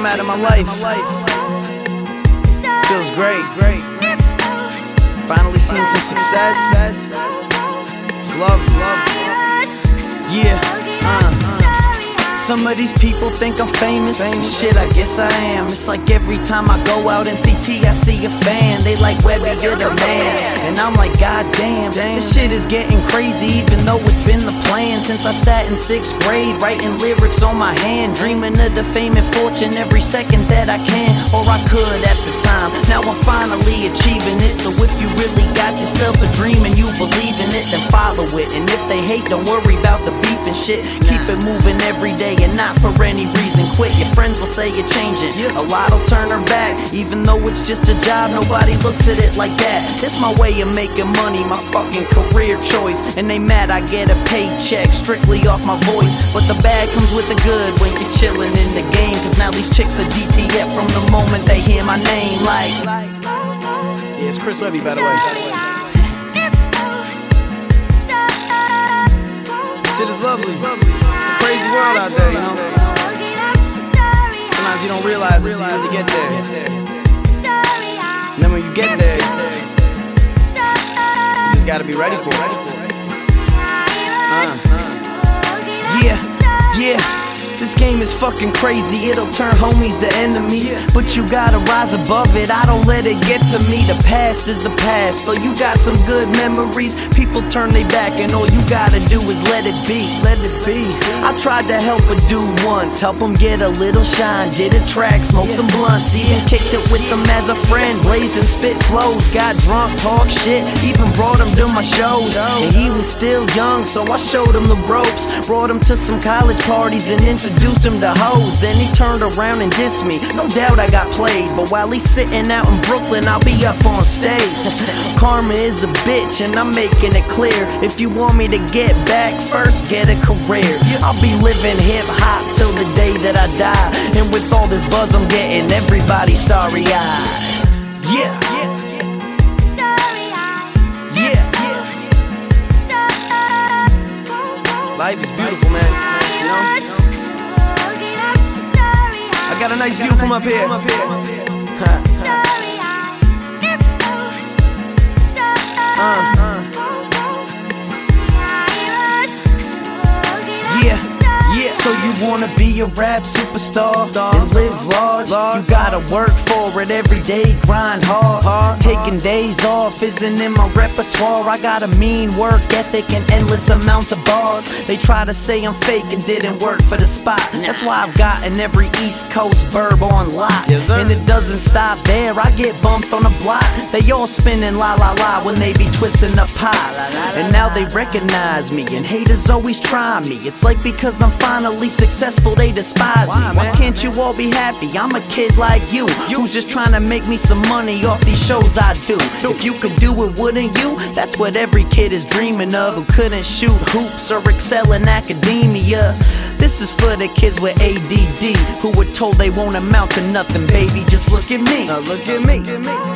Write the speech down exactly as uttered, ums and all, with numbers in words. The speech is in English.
some out of my life. Feels great. Finally seeing some success. It's love, love. Yeah. Uh. Some of these people think I'm famous. famous. Shit, I guess I am. It's like every time I go out in C T, I see a fan. They like, Webby, you're the man. And I'm like, God damn, this shit is getting crazy. Even though it's been the plan since I sat in sixth grade, writing lyrics on my hand, dreaming of the fame and fortune every second that I can, or I could at the time. Now I'm finally achieving it. So if you really got yourself a dream and you believe in it, then follow it. And if they hate, don't worry about the beef and shit. Keep it moving every day and not for any reason quit. Your friends will say you're changing, a lot will turn her back. Even though it's just a job, nobody looks at it like that. It's my way of making money, my fucking career choice. And they mad I get a paycheck strictly off my voice. But the bad comes with the good when you're chilling in the game. Cause now these chicks are D T F from the moment they hear my name. Like, yeah, it's Chris Webby, by the way. Shit is lovely. It's a crazy world out there, you know. Sometimes you don't realize it until you get there. And then when you get there, you just gotta be ready for it. Uh, uh. Yeah, yeah. This game is fucking crazy, it'll turn homies to enemies. But you gotta rise above it, I don't let it get to me. The past is the past, though you got some good memories. People turn their back and all you gotta do is let it be, let it be. I tried to help a dude once, help him get a little shine. Did a track, smoked some blunts, even kicked it with him as a friend. Blazed and spit flows, got drunk, talk shit, even brought him to my shows. And he was still young, so I showed him the ropes. Brought him to some college parties and introduced him to hoes. Then he turned around and dissed me. No doubt I got played, but while he's sitting out in Brooklyn, I'll be up on stage. Karma is a bitch and I'm making it clear. If you want me to get back, first get a career. I'll be living hip hop till the day that I die. And with all this buzz I'm getting, everybody starry-eyed. Yeah, yeah. Life is beautiful, man, you know? I got a nice view from up here. uh, uh. Yeah, yeah. So you wanna be a rap superstar and live large? You gotta work for it every day, grind hard. Taking days off isn't in my repertoire. I got a mean work ethic and endless amounts of bars. They try to say I'm fake and didn't work for the spot. That's why I've gotten every East Coast burb on lock. And it doesn't stop there, I get bumped on the block. They all spinning la la la when they be twisting the pot. And now they recognize me and haters always try me. It's like because I'm finally successful they despise me. Why can't you all be happy? I'm a kid like you, who's just trying to make me some money off these shows I do. If you could do it, wouldn't you? That's what every kid is dreaming of who couldn't shoot hoops or excel in academia. This is for the kids with A D D who were told they won't amount to nothing. Baby, just look at me. Now look at me.